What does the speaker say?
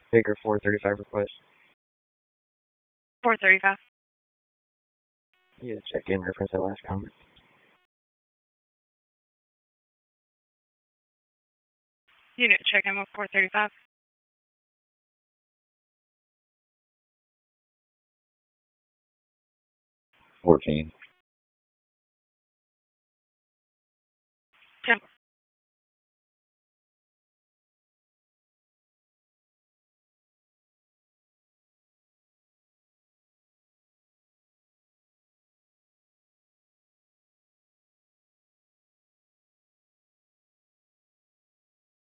Baker 435 request. 435. Yeah, check in reference to last comment. Unit check in with 435. 14. 10.